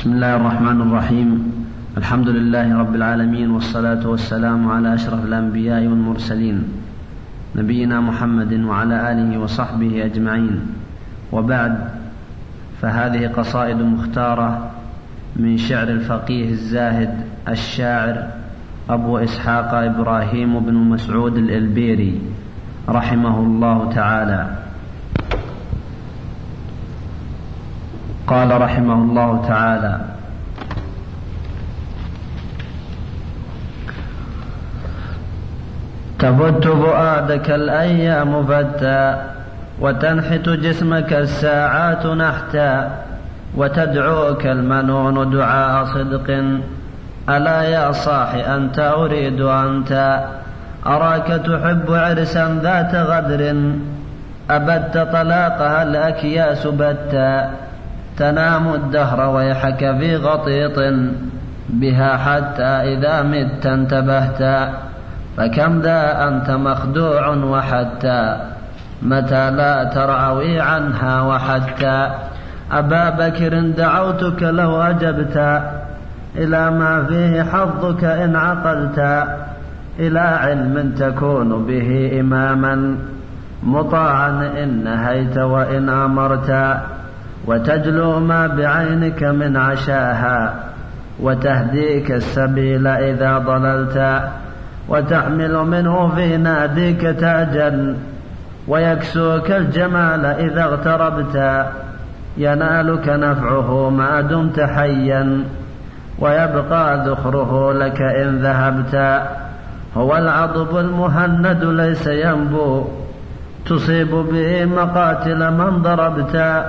بسم الله الرحمن الرحيم. الحمد لله رب العالمين، والصلاة والسلام على أشرف الأنبياء والمرسلين نبينا محمد وعلى آله وصحبه أجمعين، وبعد، فهذه قصائد مختارة من شعر الفقيه الزاهد الشاعر أبو إسحاق إبراهيم بن مسعود الإلبيري رحمه الله تعالى. قال رحمه الله تعالى: تفت فؤادك الأيام فتى، وتنحت جسمك الساعات نحتا، وتدعوك المنون دعاء صدق، ألا يا صاح أنت أريد أنت، أراك تحب عرسا ذات غدر، أبت طلاقها الأكياس بتا، تنام الدهر ويحك في غطيط بها حتى إذا مت انتبهت، فكم ذا أنت مخدوع وحتى متى لا ترعوي عنها وحتى، أبا بكر دعوتك لو أجبت إلى ما فيه حظك إن عقلت، إلى علم تكون به إماما مطاعا إن نهيت وإن أمرت، وتجلو ما بعينك من عشاها، وتهديك السبيل إذا ضللت، وتحمل منه في ناديك تاجا، ويكسوك الجمال إذا اغتربت، ينالك نفعه ما دمت حيا، ويبقى ذخره لك إن ذهبت، هو العضب المهند ليس ينبو، تصيب به مقاتل من ضربت،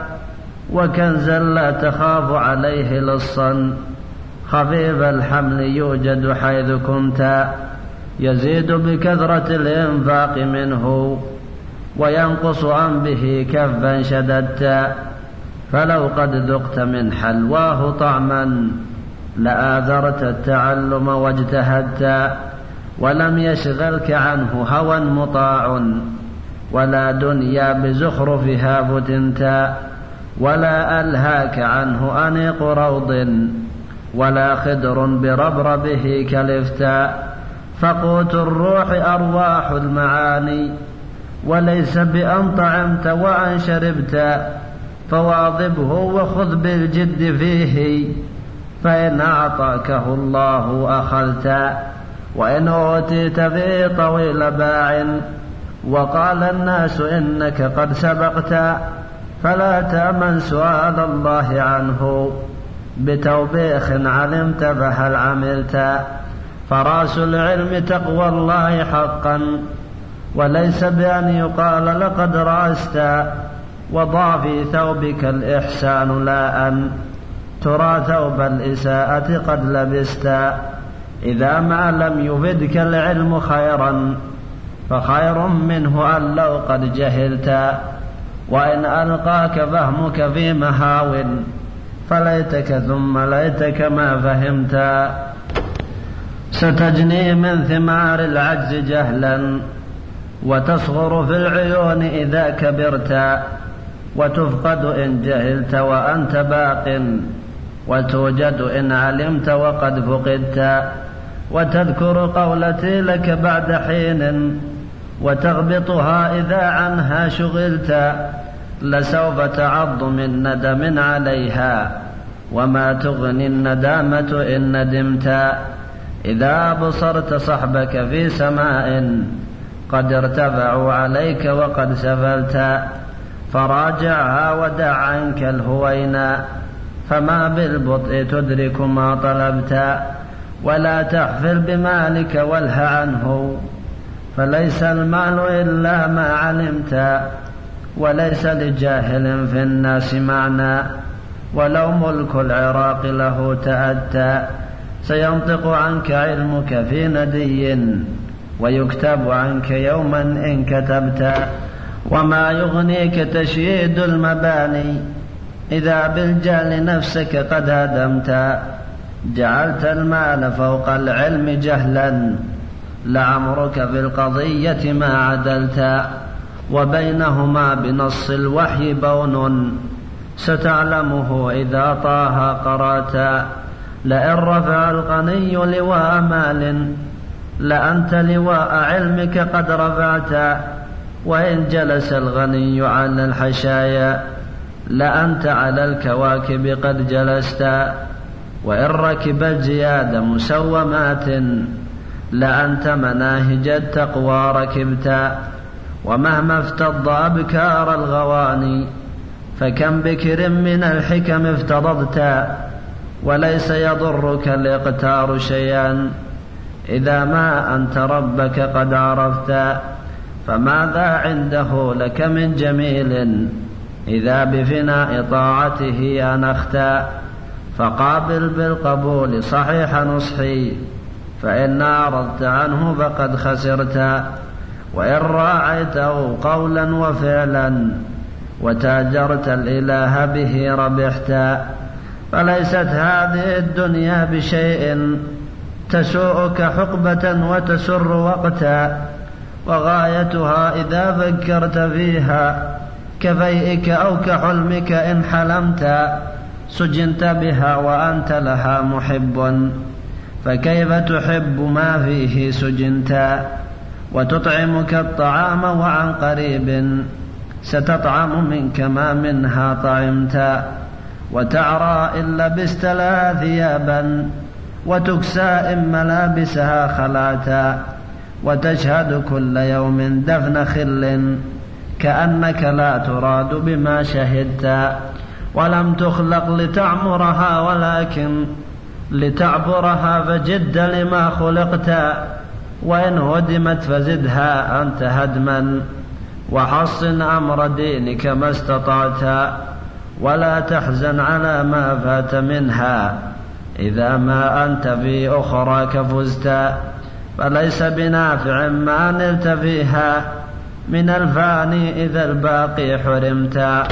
وكنزا لا تخاف عليه لصا، خفيف الحمل يوجد حيث كنت، يزيد بكثرة الإنفاق منه، وينقص عن به كفا شددت، فلو قد ذقت من حلواه طعما لآثرت التعلم واجتهدت، ولم يشغلك عنه هوى مطاع، ولا دنيا بزخرفها فتنت، ولا ألهاك عنه أنيق روض، ولا خدر بربربه كلفتا، فقوت الروح أرواح المعاني، وليس بأن طعمت وأن شربت، فواظبه وخذ بالجد فيه، فإن أعطاكه الله أخذت، وإن أوتيت به طويل باع، وقال الناس إنك قد سبقت، فلا تأمن سؤال الله عنه، بتوبيخ علمت فهل عملت، فراس العلم تقوى الله حقا، وليس بأن يقال لقد رأست، وضع في ثوبك الإحسان لا أن ترى ثوب الإساءة قد لبست، إذا ما لم يفدك العلم خيرا، فخير منه أن لو قد جهلت، وإن ألقاك فهمك في مهاو، فليتك ثم ليتك ما فهمت، ستجني من ثمار العجز جهلا، وتصغر في العيون إذا كبرت، وتفقد إن جهلت وأنت باق، وتوجد إن علمت وقد فقدت، وتذكر قولتي لك بعد حين، وتغبطها إذا عنها شغلت، لسوف تعض من ندم عليها، وما تغني الندامة إن ندمت، إذا أبصرت صحبك في سماء قد ارتفعوا عليك وقد سفلت، فراجعها ودع عنك الهوينا، فما بالبطء تدرك ما طلبت، ولا تحفل بمالك واله عنه، فليس المال إلا ما علمت، وليس لجاهل في الناس معنى، ولو ملك العراق له تأتى، سينطق عنك علمك في ندي، ويكتب عنك يوما إن كتبت، وما يغنيك تشييد المباني، إذا بالجهل نفسك قد هدمت، جعلت المال فوق العلم جهلا، لعمرك في القضية ما عدلت، وبينهما بنص الوحي بون، ستعلمه إذا طه قرأت. لئن رفع الغني لواء مال لأنت لواء علمك قد رفعت. وإن جلس الغني على الحشايا لأنت على الكواكب قد جلست. وإن ركب الجياد مسومات لأنت مناهج التقوى ركبت. ومهما افتض أبكار الغواني فكم بكر من الحكم افتضضت. وليس يضرك الاقتار شيئا إذا ما أنت ربك قد عرفت. فماذا عنده لك من جميل إذا بفناء طاعته أنخت. فقابل بالقبول صحيح نصحي فإن أعرضت عنه فقد خسرت. وإن راعيته قولا وفعلا وتاجرت الإله به ربحت. فليست هذه الدنيا بشيء تسوءك حقبة وتسر وقتا. وغايتها إذا فكرت فيها كفيئك أو كحلمك إن حلمت. سجنت بها وأنت لها محب فكيف تحب ما فيه سجنت. وتطعمك الطعام وعن قريب ستطعم منك ما منها طعمت. وتعرى إن لبست لها ثيابا وتكسى إن ملابسها خلاتا. وتشهد كل يوم دفن خل كأنك لا تراد بما شهدت. ولم تخلق لتعمرها ولكن لتعبرها فجد لما خلقت. وإن هدمت فزدها أنت هدما وحصن أمر دينك ما استطعت. ولا تحزن على ما فات منها إذا ما أنت في أخراك فزت. فليس بنافع ما نلت فيها من الفاني إذا الباقي حرمت.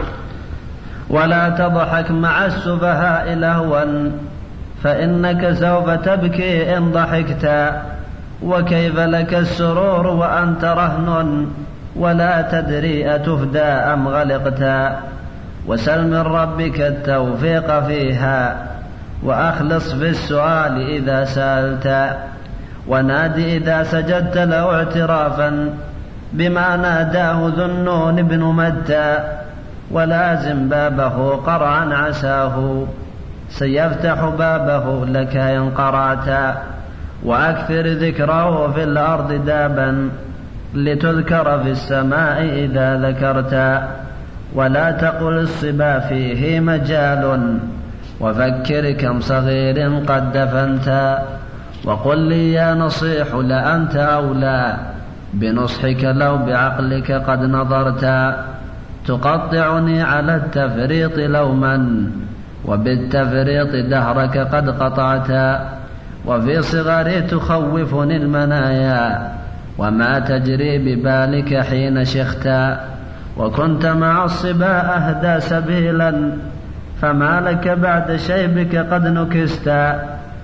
ولا تضحك مع السفهاء لهوا فإنك سوف تبكي إن ضحكت. وكيف لك السرور وأنت رهن ولا تدري أتفدى أم غلقت. وسل من ربك التوفيق فيها وأخلص في السؤال إذا سألت. ونادي إذا سجدت له اعترافا بما ناداه ذو النون بن متى. ولازم بابه قرعا عساه سيفتح بابه لك إن قرعت. وأكثر ذكره في الأرض دابا لتذكر في السماء إذا ذكرت. ولا تقل الصبا فيه مجال وفكر كم صغير قد دفنت. وقل لي يا نصيح لأنت أولى بنصحك لو بعقلك قد نظرت. تقطعني على التفريط لوما وبالتفريط دهرك قد قطعت. وفي صغري تخوفني المنايا وما تجري ببالك حين شخت. وكنت مع الصبا أهدى سبيلا فما لك بعد شيبك قد نكست.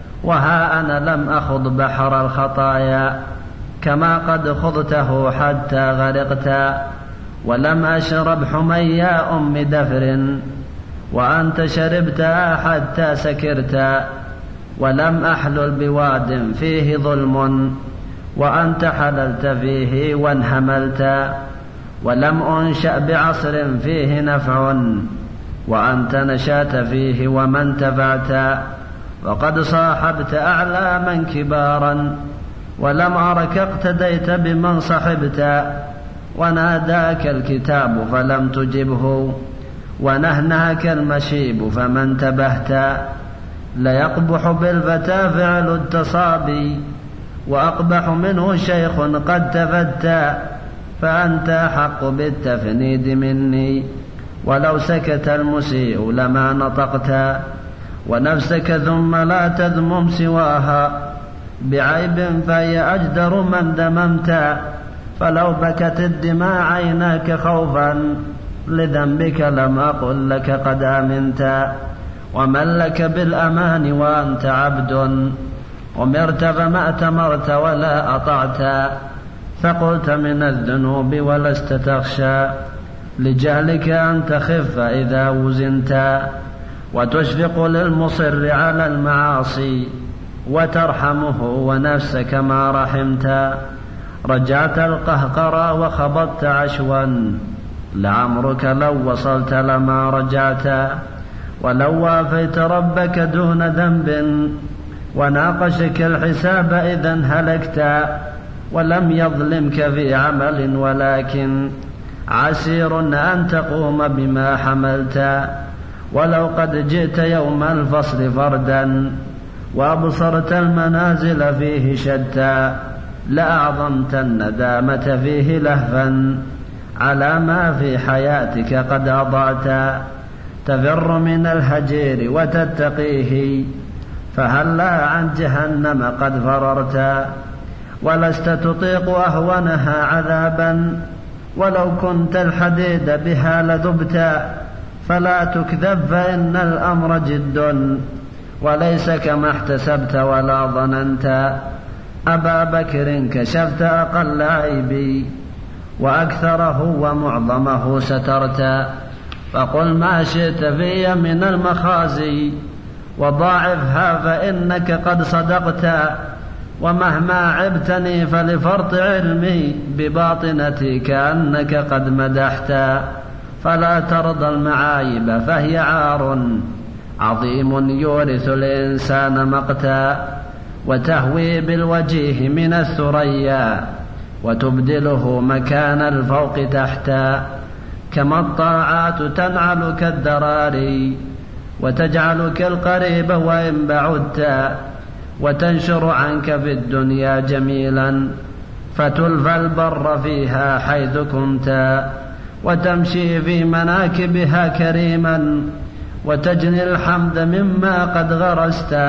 وها أنا لم أخض بحر الخطايا كما قد خضته حتى غرقت. ولم أشرب حميا أم دفر وأنت شربتها حتى سكرت. ولم أحلل بواد فيه ظلم وأنت حللت فيه وانهملت. ولم أنشأ بعصر فيه نفع وأنت نشأت فيه وما انتفعت. وقد صاحبت أعلاما كبارا ولم أرك اقتديت بمن صحبت. وناداك الكتاب فلم تجبه ونهناك المشيب فما انتبهت. ليقبح بالفتى فعل التصابي وأقبح منه شيخ قد تفتى. فأنت أحق بالتفنيد مني ولو سكت المسيء لما نطقت. ونفسك ثم لا تذمم سواها بعيب فهي أجدر من دممت. فلو بكت الدماء عيناك خوفا لذنبك لم أقل لك قد أمنت. ومن لك بالأمان وأنت عبد أمرت فما أتمرت ولا أطعت. فقلت من الذنوب ولست تخشى لجهلك أن تخف إذا وزنت، وتشفق للمصر على المعاصي وترحمه ونفسك ما رحمت. رجعت القهقرى وخبطت عشوا، لعمرك لو وصلت لما رجعت. ولو وافيت ربك دون ذنب وناقشك الحساب إذا هلكت. ولم يظلمك في عمل ولكن عسير أن تقوم بما حملت. ولو قد جئت يوم الفصل فردا وأبصرت المنازل فيه شتى، لأعظمت الندامة فيه لهفا على ما في حياتك قد أضعت. تفر من الهجير وتتقيه، فهلا عن جهنم قد فررت. ولست تطيق أهونها عذابا، ولو كنت الحديد بها لذبت. فلا تكذب فإن الأمر جد، وليس كما احتسبت ولا ظننت. أبا بكر كشفت أقل عيبي، وأكثره ومعظمه سترت. فقل ما شئت في من المخازي، وضاعفها فإنك قد صدقت. ومهما عبتني فلفرط علمي بباطنتي كأنك قد مدحت. فلا ترضى المعايب فهي عار عظيم يورث الإنسان مقتا. وتهوي بالوجيه من الثريا، وتبدله مكان الفوق تحتا. كما الطاعات تنعلك الدراري، وتجعلك القريب وإن بعدت. وتنشر عنك في الدنيا جميلا، فتلفى البر فيها حيث كنت. وتمشي في مناكبها كريما، وتجني الحمد مما قد غرست.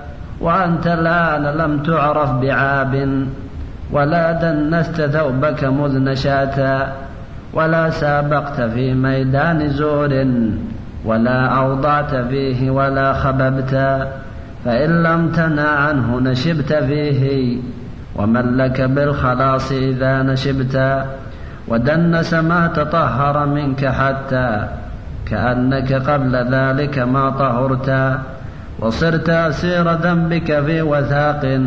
وأنت الآن لم تعرف بعاب، ولا دنست ثوبك مذ نشاتا. ولا سابقت في ميدان زور، ولا أوضعت فيه ولا خببت. فإن لم تنع عنه نشبت فيه، ومن لك بالخلاص إذا نشبت. ودنس ما تطهر منك حتى كأنك قبل ذلك ما طهرت. وصرت أسير ذنبك في وثاق،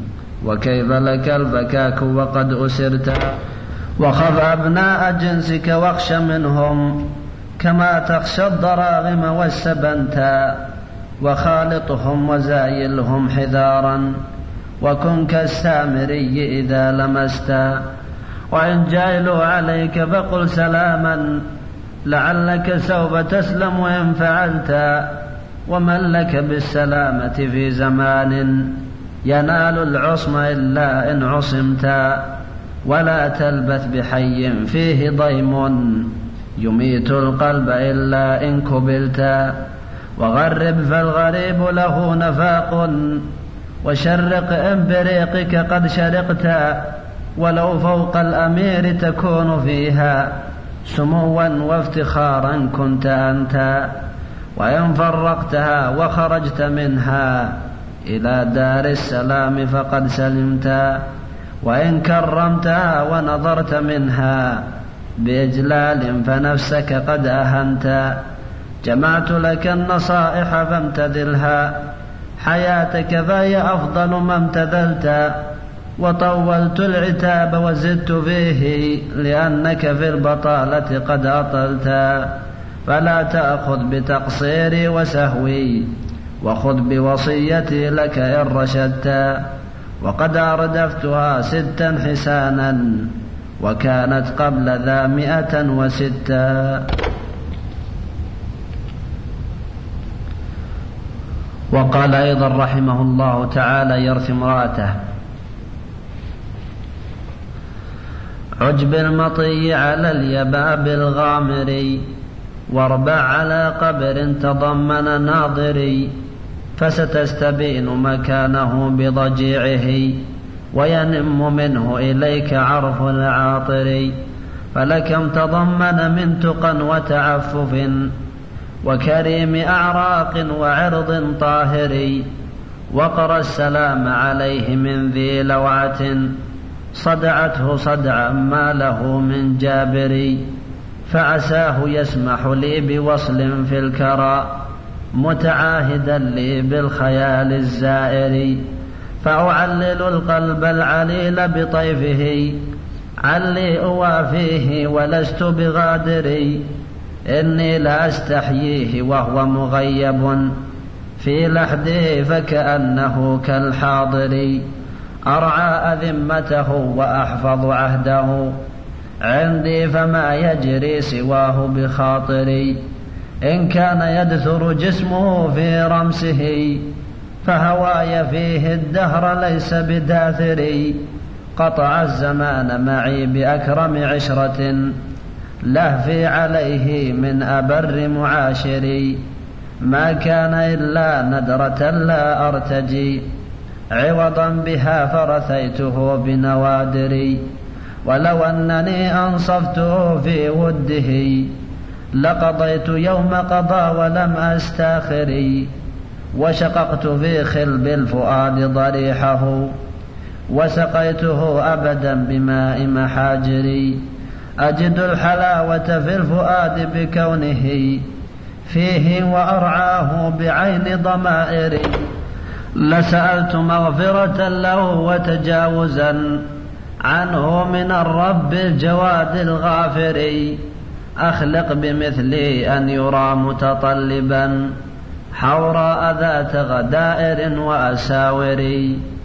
وكيف لك البكاك وقد أسرت. وخف أبناء جنسك واخش منهم، كما تخشى الضراغم والسبنتا. وخالطهم وزايلهم حذارا، وكن كالسامري إذا لمست. وإن جايلوا عليك فقل سلاما، لعلك سوف تسلم وإن فعلت. ومن لك بالسلامة في زمان ينال العصم إلا إن عصمت. ولا تلبث بحي فيه ضيم يميت القلب إلا إن كبلت. وغرب فالغريب له نفاق، وشرق إن بريقك قد شرقت. ولو فوق الأمير تكون فيها سموا وافتخارا كنت أنت. وإن فرقتها وخرجت منها إلى دار السلام فقد سلمت. وإن كرمتها ونظرت منها بإجلال فنفسك قد أهنت. جمعت لك النصائح فامتثلها، حياتك فهي أفضل ما امتثلت. وطولت العتاب وزدت فيه، لأنك في البطالة قد أطلت. فلا تأخذ بتقصيري وسهوي، وخذ بوصيتي لك إن رشدت. وقد أردفتها 6 حسانا، وكانت قبل ذا 106. وقال أيضا رحمه الله تعالى يرثي امرأته: عجب المطي على اليباب الغامري، واربع على قبر تضمن ناظري. فستستبين مكانه بضجيعه، وينم منه إليك عرف العاطر. فلكم تضمن من تقى وتعفف، وكريم أعراق وعرض طاهر. وقر السلام عليه من ذي لوعة، صدعته صدعا ما له من جابر. فعساه يسمح لي بوصل في الكرى متعاهدا لي بالخيال الزائر، فأعلل القلب العليل بطيفه علي أوافيه ولست بغادري، إني لا أستحييه وهو مغيب في لحده فكأنه كالحاضر، أرعى أذمته وأحفظ عهده عندي فما يجري سواه بخاطري، إن كان يدثر جسمه في رمسه فهواي فيه الدهر ليس بداثري، قطع الزمان معي بأكرم عشرة لهفي عليه من أبر معاشري، ما كان إلا ندرة لا أرتجي عوضا بها فرثيته بنوادري، ولو أنني أنصفته في وده لقضيت يوم قضى ولم أستاخري، وشققت في خلب الفؤاد ضريحه وسقيته أبدا بماء محاجري، أجد الحلاوة في الفؤاد بكونه فيه وأرعاه بعين ضمائري، لسألت مغفرة له وتجاوزا عنه من الرب الجواد الغافر، أخلق بمثلي أن يرى متطلبا حوراء ذات غدائر وأساور،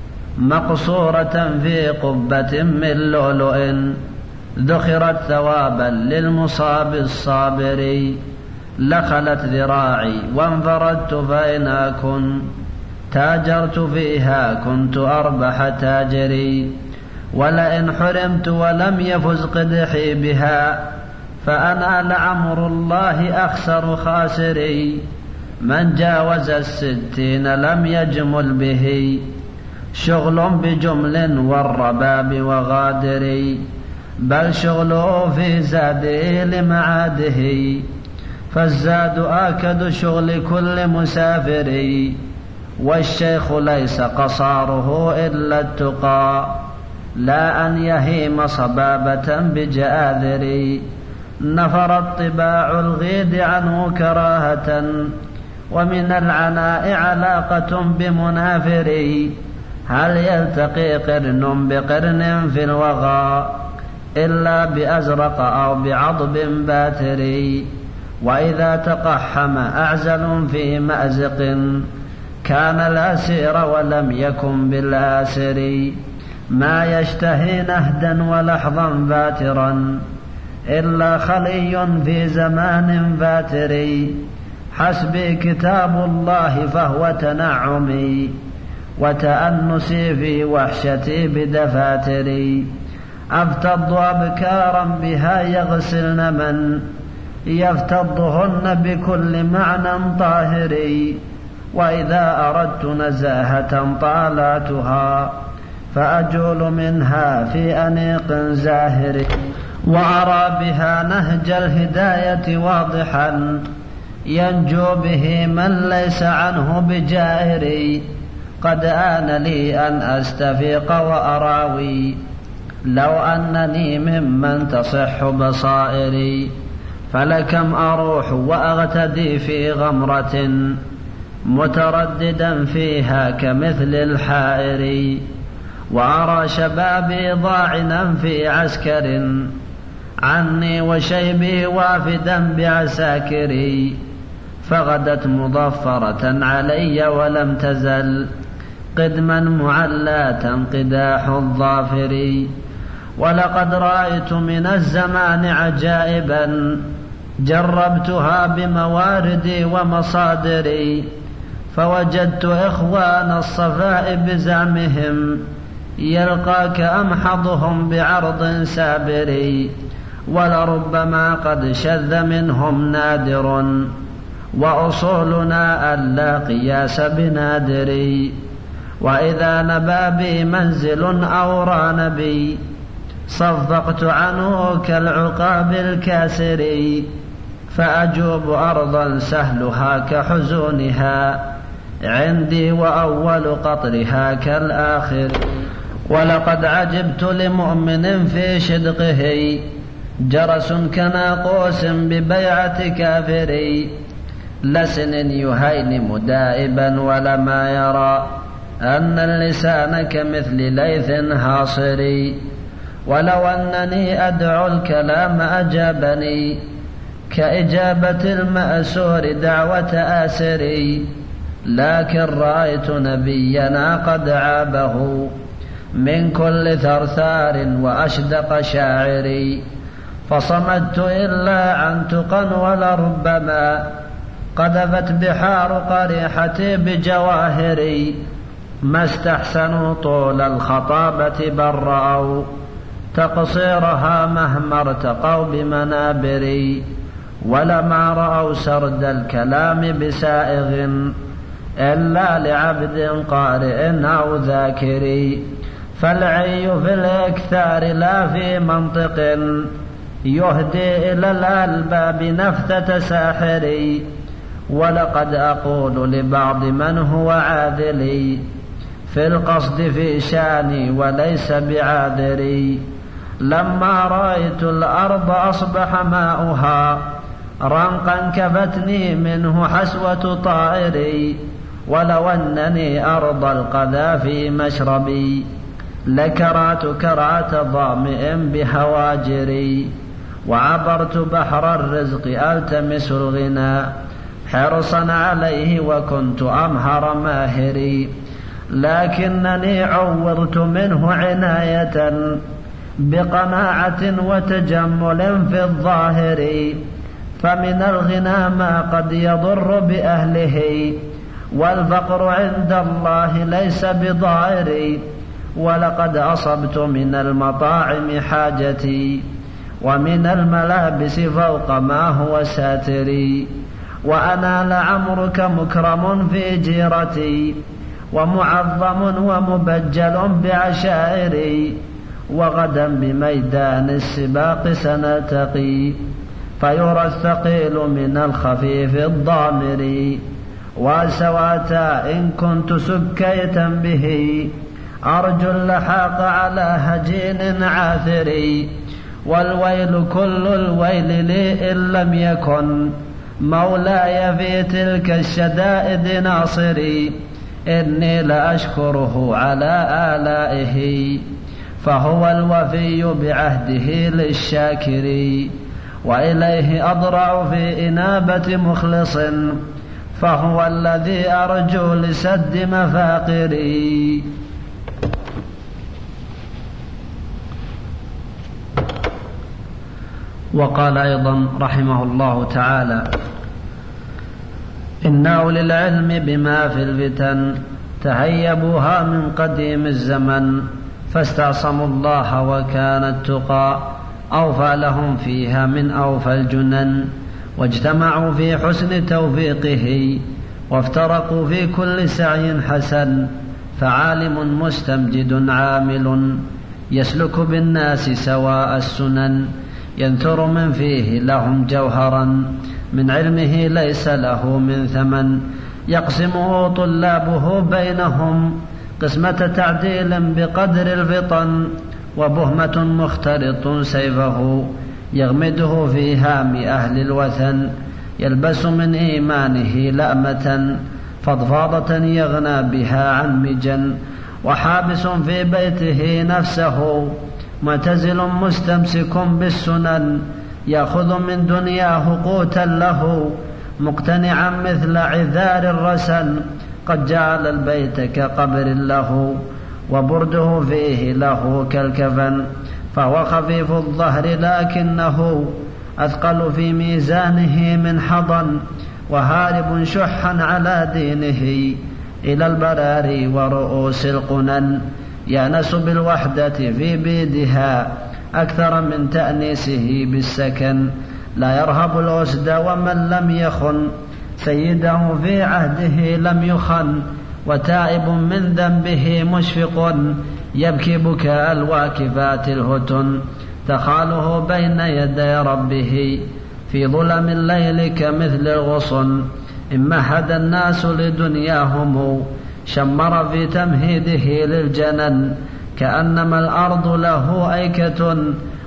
مقصورة في قبة من لؤلؤ ذخرت ثوابا للمصاب الصابر، لخلت ذراعي وانفردت فإن أكن تاجرت فيها كنت أربح تاجري، ولئن حرمت ولم يفز قدحي بها فأنا لعمر الله أخسر خاسري، من جاوز 60 لم يجمل به شغل بجمل والرباب وغادر، بل شغله في زاده لمعاده فالزاد آكد شغل كل مسافر، والشيخ ليس قصاره إلا التقى لا أن يهيم صبابة بجآذر، نفرت طباع الغيد عنه كراهة ومن العناء علاقة بمنافر، هل يلتقي قرن بقرن في الوغى إلا بأزرق أو بعضب باتر، وإذا تقحم أعزل في مأزق كان الأسير ولم يكن بالآسر، ما يشتهي نهدا ولحظا فاترا إلا خلي في زمان فاتر، حسبي كتاب الله فهو تنعمي وتأنسي في وحشتي بدفاتري، أفتض أبكارا بها يغسلن من يفتضهن بكل معنى طاهر، وإذا أردت نزاهة طالاتها فأجول منها في أنيق زاهر، وأرى بها نهج الهداية واضحا ينجو به من ليس عنه بجائر، قد آن لي أن أستفيق وأراوي لو أنني ممن تصح بصائري، فلكم أروح وأغتدي في غمرة مترددا فيها كمثل الحائر، وأرى شبابي ضاعنا في عسكر عني وشيبي وافدا بعساكري، فغدت مضفرة علي ولم تزل قدما معلاة قداح الظافر، ولقد رأيت من الزمان عجائبا جربتها بمواردي ومصادري، فوجدت إخوان الصفاء بزعمهم يلقاك أمحضهم بعرض سابر، ولربما قد شذ منهم نادر وأصولنا ألا قياس بنادر، وإذا نبى بي منزل أو ران بي صفقت عنه كالعقاب الكاسر، فأجوب أرضا سهلها كحزونها عندي وأول قطرها كالآخر، ولقد عجبت لمؤمن في شدقه جرس كناقوس ببيعة كافري لسن يهينم دائبا ولما يرى أن اللسان كمثل ليث هاصري ولو أنني أدعو الكلام أجابني كإجابة المأسور دعوة آسري لكن رأيت نبينا قد عابه من كل ثرثار وأشدق شاعري فصمدت إلا عن تقى ولربما قذفت بحار قريحتي بجواهري ما استحسنوا طول الخطابة بل رأوا تقصيرها مهما ارتقوا بمنابري ولما رأوا سرد الكلام بسائغ إلا لعبد قارئ أو ذاكري فالعي في الإكثار لا في منطق يهدي إلى الألباب نفثة ساحري ولقد أقول لبعض من هو عاذلي في القصد في شاني وليس بعاذري لما رأيت الأرض أصبح ماؤها رنقا كفتني منه حسوة طائري ولو أنني أرض القذافي مشربي لكرعت كرعة ظامئ بهواجري وعبرت بحر الرزق ألتمس الغنى حرصا عليه وكنت أمهر ماهري لكنني عورت منه عناية بقناعة وتجمل في الظاهر فمن الغنى ما قد يضر بأهله والفقر عند الله ليس بضائر ولقد أصبت من المطاعم حاجتي ومن الملابس فوق ما هو ساتري وأنا لعمرك مكرم في جيرتي ومعظم ومبجل بعشائري وغدا بميدان السباق سنلتقي فيرى الثقيل من الخفيف الضامر وسواتا إن كنت سكيتا به أرجو اللحاق على هجين عاثري والويل كل الويل لي إن لم يكن مولاي في تلك الشدائد ناصري إني لأشكره على آلائه فهو الوفي بعهده للشاكر وإليه أضرع في إنابة مخلص فهو الذي أرجو لسد مفاقري. وقال أيضا رحمه الله تعالى: إن أولي العلم بما في الفتن تهيبوها من قديم الزمن فاستعصموا الله وكان التقى أوفى لهم فيها من أوفى الجنن واجتمعوا في حسن توفيقه وافترقوا في كل سعي حسن فعالم مستمجد عامل يسلك بالناس سواء السنن ينثر من فيه لهم جوهرا من علمه ليس له من ثمن يقسمه طلابه بينهم قسمة تعديل بقدر الفطن وبهمة مختلط سيفه يغمده في هام أهل الوثن يلبس من إيمانه لأمة فضفاضة يغنى بها عن مجن وحابس في بيته نفسه معتزل مستمسك بالسنن يأخذ من دنياه قوتا له مقتنعا مثل عذار الرسن قد جعل البيت كقبر له وبرده فيه له كالكفن فهو خفيف الظهر لكنه أثقل في ميزانه من حضن وهارب شحا على دينه إلى البراري ورؤوس القنن يأنس بالوحدة في بيدها أكثر من تأنيسه بالسكن لا يرهب الأسد ومن لم يخن سيده في عهده لم يخن وتائب من ذنبه مشفق يبكي بكاء الواكفات الهتن تخاله بين يدي ربه في ظلم الليل كمثل الغصن إن مهد الناس لدنياهم شمر في تمهيده للجنن كأنما الأرض له أيكة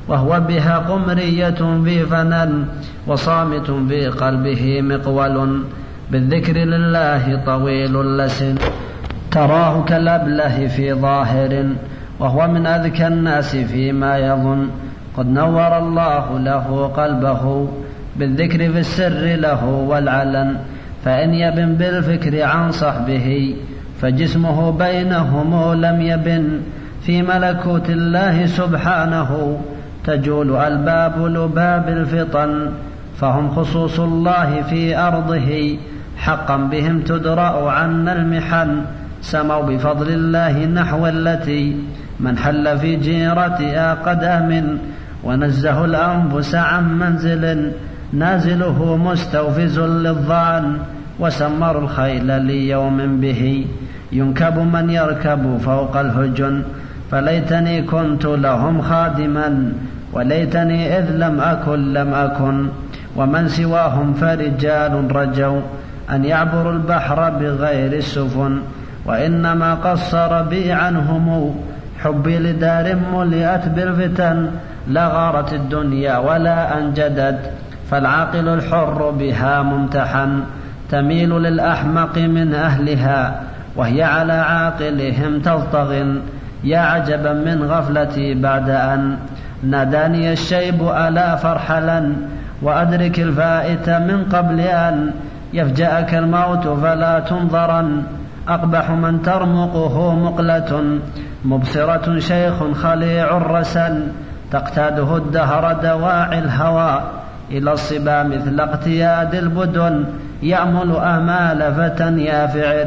وهو بها قمرية في فنن، وصامت في قلبه مقول، بالذكر لله طويل اللسن، تراه كالأبله في ظاهر، وهو من أذكى الناس فيما يظن، قد نور الله له قلبه، بالذكر في السر له والعلن، فإن يبن بالفكر عن صحبه، فجسمه بينهم لم يبن، في ملكوت الله سبحانه، تجول ألباب لباب الفطن، فهم خصوص الله في أرضه، حقا بهم تدرأ عنا المحن، سموا بفضل الله نحو التي من حل في جيرتها قدام، ونزه الأنفس عن منزل نازله مستوفز للظعن، وسمروا الخيل ليوم به ينكب من يركب فوق الهجن، فليتني كنت لهم خادما، وليتني إذ لم أكن، ومن سواهم فرجال رجوا أن يعبروا البحر بغير السفن، وإنما قصر بي عنهم حبي لدار ملئت بالفتن، لا غارت الدنيا ولا أنجدت، فالعاقل الحر بها ممتحن، تميل للأحمق من أهلها، وهي على عاقلهم تضطغن، يا عجبا من غفلتي بعد أن ناداني الشيب ألا فرحلا، وأدرك الفائت من قبل أن يفجأك الموت فلا تنظرا، أقبح من ترمقه مقلة مبصرة، شيخ خليع الرسل، تقتاده الدهر دواعي الهوى، إلى الصبا مثل اقتياد البدن، يأمل آمال فتى يافع،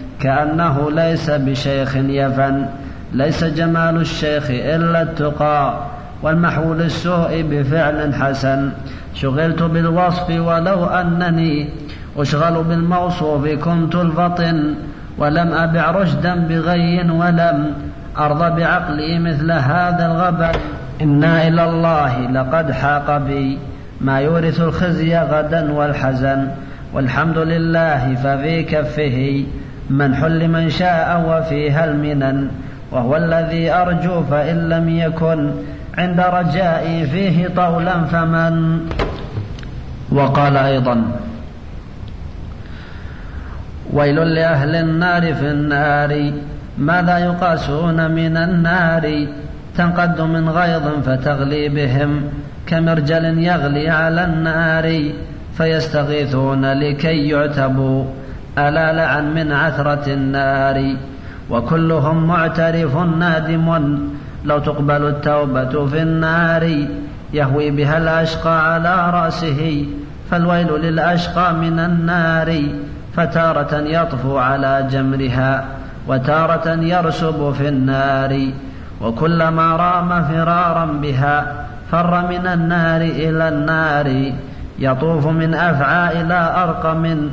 كأنه ليس بشيخ يفن، ليس جمال الشيخ إلا التقى، والمحو للسوء بفعل حسن، شغلت بالوصف ولو أنني أشغل بالموصوف كنت الفطن، ولم أبع رشدا بغي، ولم أرضى بعقلي مثل هذا الغبن، إنا إلى الله لقد حاق بي ما يورث الخزي غدا والحزن، والحمد لله ففي كفه منح لمن شاء وفيها المنن، وهو الذي أرجو فإن لم يكن عند رجائي فيه طولا فمن. وقال أيضا: ويل لأهل النار في النار، ماذا يقاسون من النار، تنقد من غيظ فتغلي بهم، كمرجل يغلي على النار، فيستغيثون لكي يعتبوا، ألا لعن من عثرة النار، وكلهم معترف نادم، لو تقبل التوبة في النار، يهوي بها الأشقى على رأسه، فالويل للأشقى من النار، فتارة يطفو على جمرها، وتارة يرسب في النار، وكلما رام فرارا بها، فر من النار إلى النار، يطوف من أفعى إلى أرقم،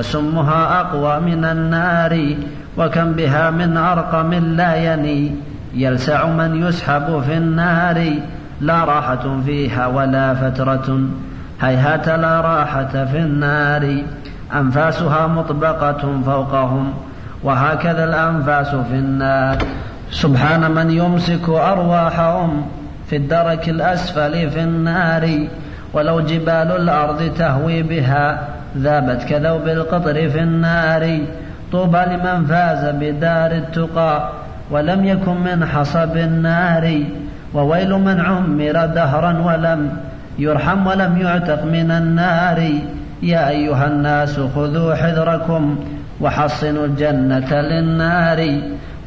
وسمها أقوى من النار، وكم بها من أرقم لا يني، يلسع من يسحب في النار، لا راحة فيها ولا فترة، هيهات لا راحة في النار، أنفاسها مطبقة فوقهم، وهكذا الأنفاس في النار، سبحان من يمسك أرواحهم في الدرك الأسفل في النار، ولو جبال الأرض تهوي بها، ذابت كذوب القطر في النار، طوبى لمن فاز بدار التقى، ولم يكن من حصب النار، وويل من عمر دهرا ولم يرحم ولم يعتق من النار، يا أيها الناس خذوا حذركم، وحصنوا الجنة للنار،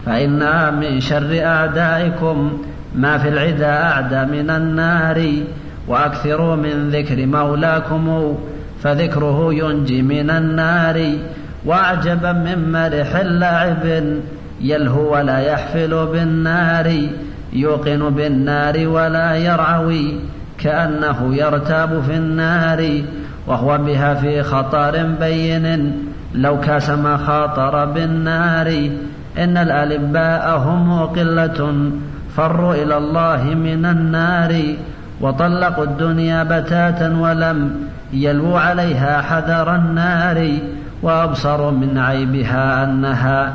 فإنها من شر أعدائكم، ما في العدا أعدى من النار، وأكثروا من ذكر مولاكم، فذكره ينجي من النار، وأعجبا من مرح اللاعب، يلهو ولا يحفل بالنار، يوقن بالنار ولا يرعوي، كأنه يرتاب في النار، وهو بها في خطر بين، لو كاس ما خاطر بالنار، إن الألباء هم قلة، فروا إلى الله من النار، وطلقوا الدنيا بتاتا، ولم يلووا عليها حذر النار، وأبصروا من عيبها أنها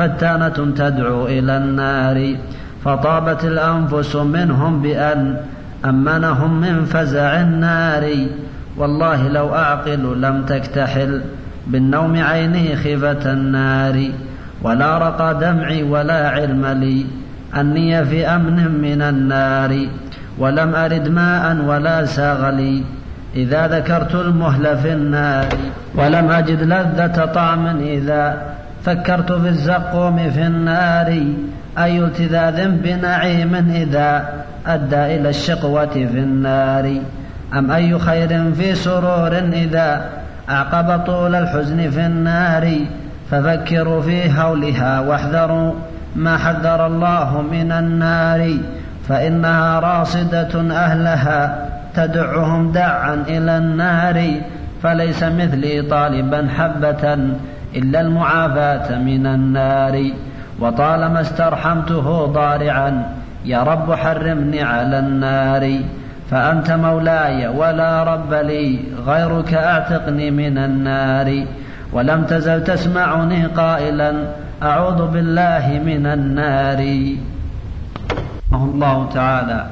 فتانة تدعو إلى النار، فطابت الأنفس منهم بأن أمنهم من فزع النار. والله لو أعقل لم تكتحل بالنوم عيني خيفة النار. ولا رقى دمعي ولا علم لي أني في أمن من النار. ولم أرد ماء ولا ساغ لي إذا ذكرت المهل في النار. ولم أجد لذة طعم إذا فكرت في الزقوم في النار. أي التذاذ بنعيم إذا أدى إلى الشقوة في النار. أم أي خير في سرور إذا أعقب طول الحزن في النار. ففكروا في هولها واحذروا ما حذر الله من النار. فإنها راصدة أهلها تدعهم دعا إلى النار. فليس مثلي طالبا حبة إلا المعافاة من النار. وطالما استرحمته ضارعا يا رب حرمني على النار. فأنت مولاي ولا رب لي غيرك أعتقني من النار. ولم تزل تسمعني قائلا أعوذ بالله من النار. الله تعالى: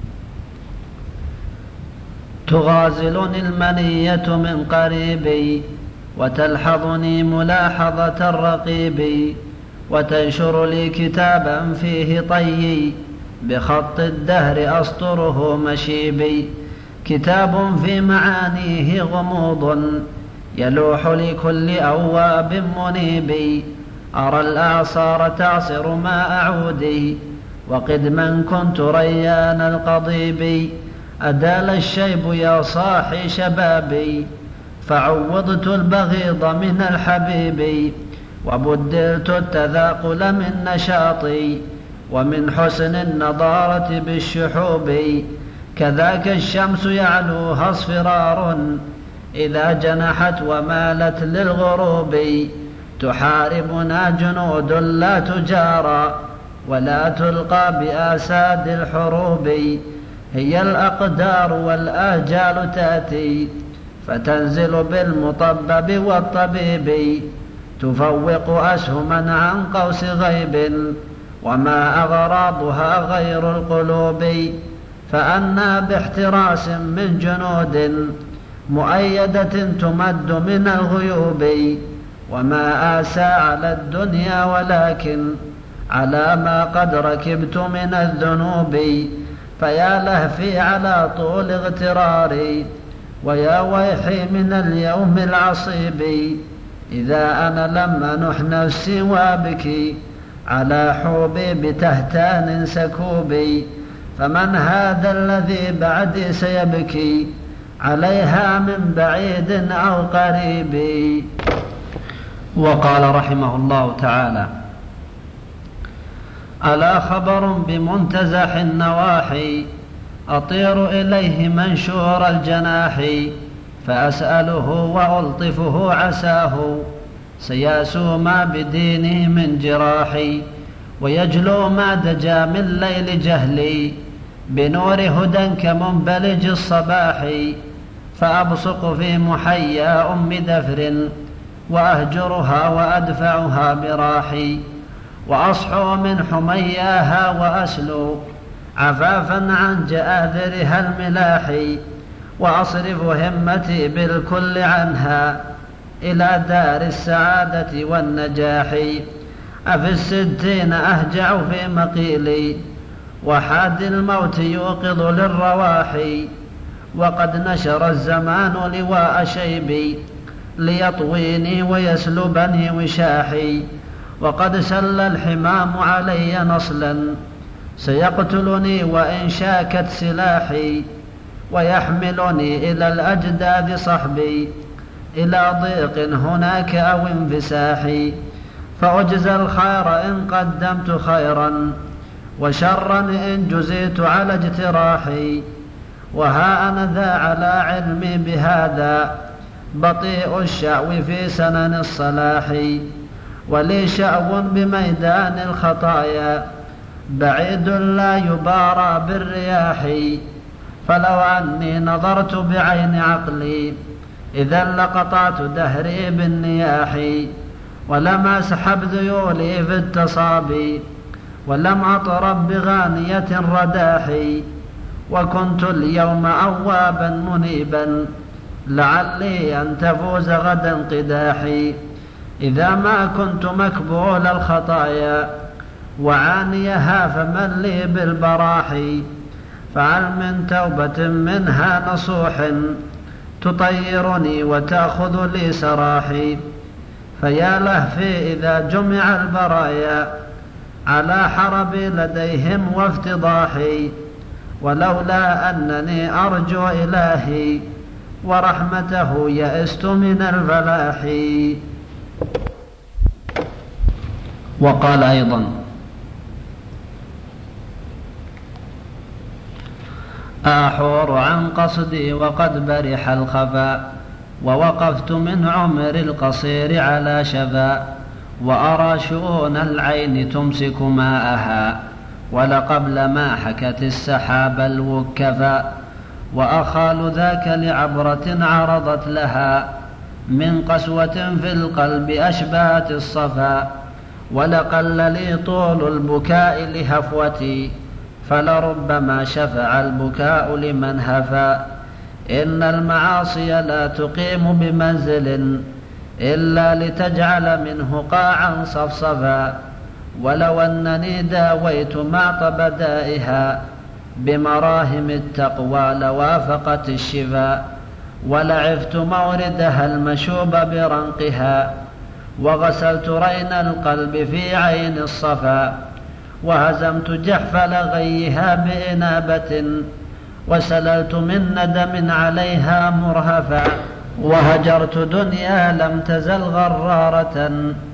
تغازلني المنية من قريبي وتلحظني ملاحظة الرقيب. وتنشر لي كتابا فيه طيي بخط الدهر أسطره مشيبي. كتاب في معانيه غموض يلوح لكل أواب منيب. أرى الأعصار تعصر ما أعودي وقدما كنت ريان القضيب. أدال الشيب يا صاحي شبابي فعوضت البغيض من الحبيب. وبدلت التذاقل من نشاطي ومن حسن النضارة بالشحوب. كذاك الشمس يعلوها اصفرار إذا جنحت ومالت للغروب. تحاربنا جنود لا تجارى ولا تلقى بآساد الحروب. هي الأقدار والآجال تأتي فتنزل بالمطبب والطبيب. تفوق أسهما عن قوس غيب وما أغراضها غير القلوب. فأنا باحتراس من جنود مؤيدة تمد من الغيوب. وما آسى على الدنيا ولكن على ما قد ركبت من الذنوب. فيا لهفي على طول اغتراري ويا ويحي من اليوم العصيب. إذا أنا لم أنح نفسي وابكي على حوبي بتهتان سكوبي. فمن هذا الذي بعدي سيبكي عليها من بعيد أو قريب. وقال رحمه الله تعالى: ألا خبر بمنتزح النواحي أطير إليه منشور الجناح. فأسأله وألطفه عساه سياسو ما بديني من جراحي. ويجلو ما دجا من ليل جهلي بنور هدى كمنبلج الصباح. فأبصق في محيا أم دفر وأهجرها وأدفعها براحي. وأصحو من حمياها وأسلو عفافا عن جآذرها الملاح. وأصرف همتي بالكل عنها إلى دار السعادة والنجاح. أفي الستين أهجع في مقيلي وحاد الموت يوقظ للرواحي. وقد نشر الزمان لواء شيبي ليطويني ويسلبني وشاحي. وقد سل الحمام علي نصلا سيقتلني وإن شاكت سلاحي. ويحملني إلى الأجداد صحبي إلى ضيق هناك أو انفساحي. فأجزى الخير إن قدمت خيرا وشرا إن جزيت على اجتراحي. وها أنا ذا على علمي بهذا بطيء الشأو في سنن الصلاح. ولي شأو بميدان الخطايا بعيد لا يبارى بالرياح. فلو أني نظرت بعين عقلي إذا لقطعت دهري بالنياح. ولم أسحب ذيولي في التصابي ولم أطرب بغانية رداحي. وكنت اليوم أوابا منيبا لعلي أن تفوز غدا قداحي. إذا ما كنت مكبول الخطايا وعانيها فمن لي بالبراحي. فهل من توبة منها نصوح تطيرني وتأخذ لي سراحي. فيا لهفي إذا جمع البرايا على حربي لديهم وافتضاحي. ولولا أنني أرجو إلهي ورحمته يئست من الفلاح. وقال أيضا: أحور عن قصدي وقد برح الخفا ووقفت من عمر القصير على شفا. وأرى شؤون العين تمسك ماءها ولقبل ما حكت السحاب الوكفا. وأخال ذاك لعبرة عرضت لها من قسوة في القلب أشبهت الصفا. ولقل لي طول البكاء لهفوتي فلربما شفع البكاء لمن هفا. إن المعاصي لا تقيم بمنزل إلا لتجعل منه قاعا صفصفا. ولو أنني داويت معطب دائها بمراهم التقوى لوافقت الشفاء. ولعفت موردها المشوب برنقها وغسلت رين القلب في عين الصفا. وهزمت جحفل غيها بإنابة وسللت من ندم عليها مرهفا. وهجرت دنيا لم تزل غرارة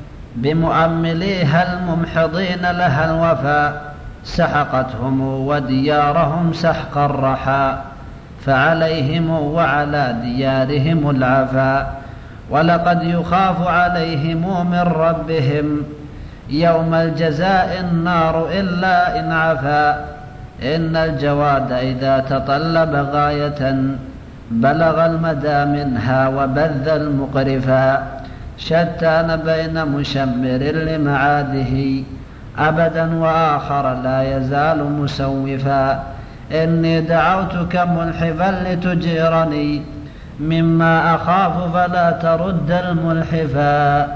بمؤمليها الممحضين لها الوفا. سحقتهم وديارهم سحق الرحى فعليهم وعلى ديارهم العفا. ولقد يخاف عليهم من ربهم يوم الجزاء النار إلا إن عفا. إن الجواد إذا تطلب غاية بلغ المدى منها وبذ المقرفا. شتان بين مشمر لمعاده أبدا وآخر لا يزال مسوفا. إني دعوتك ملحفا لتجيرني مما أخاف فلا ترد الملحفا.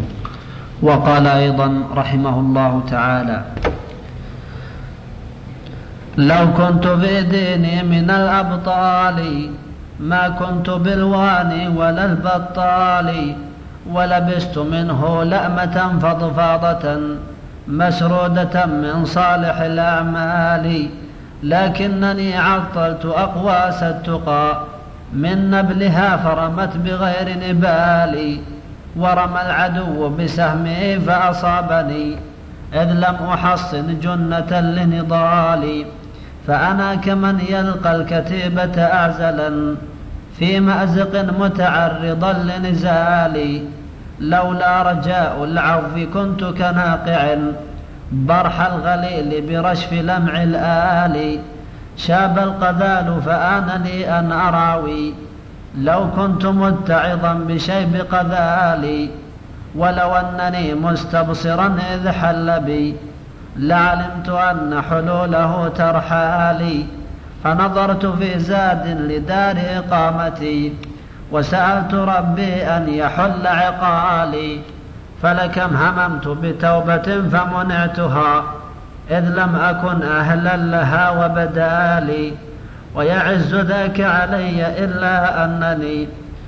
وقال أيضا رحمه الله تعالى: لو كنت في ديني من الأبطال ما كنت بالواني ولا البطال. ولبست منه لأمة فضفاضة مسرودة من صالح الأعمال. لكنني عطلت أقواس التقى من نبلها فرمت بغير نبال. ورمى العدو بسهمه فأصابني إذ لم أحصن جنة لنضالي. فأنا كمن يلقى الكتيبة أعزلا في مأزق متعرضا لنزالي. لولا رجاء العفو كنت كناقع برح الغليل برشف لمع الآل. شاب القذال فآنني أن أراوي لو كنت متعظا بشيب قذالي. ولو أنني مستبصرا إذ حل بي لعلمت أن حلوله ترحالي. فنظرت في زاد لدار إقامتي وسألت ربي أن يحل عقالي. فلكم هممت بتوبة فمنعتها إذ لم أكن أهلا لها وبدالي. ويعز ذاك علي إلا أنني